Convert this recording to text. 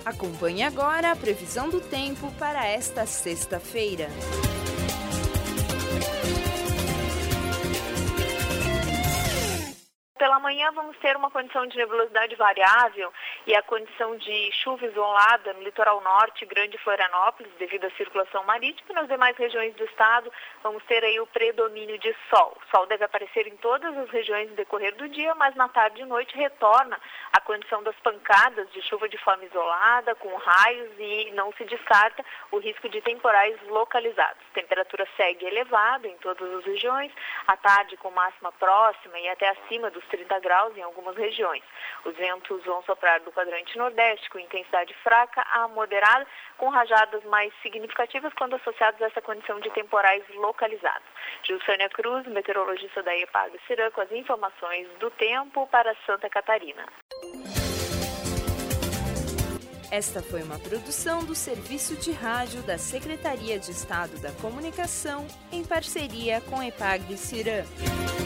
Acompanhe agora a previsão do tempo para esta sexta-feira. Pela manhã vamos ter uma condição de nebulosidade variável e a condição de chuva isolada no litoral norte, Grande Florianópolis, devido à circulação marítima. E nas demais regiões do estado vamos ter aí o predomínio de sol. O sol deve aparecer em todas as regiões no decorrer do dia, mas na tarde e noite retorna a condição das pancadas de chuva de forma isolada, com raios, e não se descarta o risco de temporais localizados. A temperatura segue elevada em todas as regiões, à tarde com máxima próxima e até acima dos 30 graus em algumas regiões. Os ventos vão soprar do quadrante nordeste com intensidade fraca a moderada, com rajadas mais significativas quando associados a essa condição de temporais localizados. Gilsânia Cruz, meteorologista da EPAG-CIRAM, com as informações do tempo para Santa Catarina. Esta foi uma produção do Serviço de Rádio da Secretaria de Estado da Comunicação, em parceria com EPAG-CIRAM.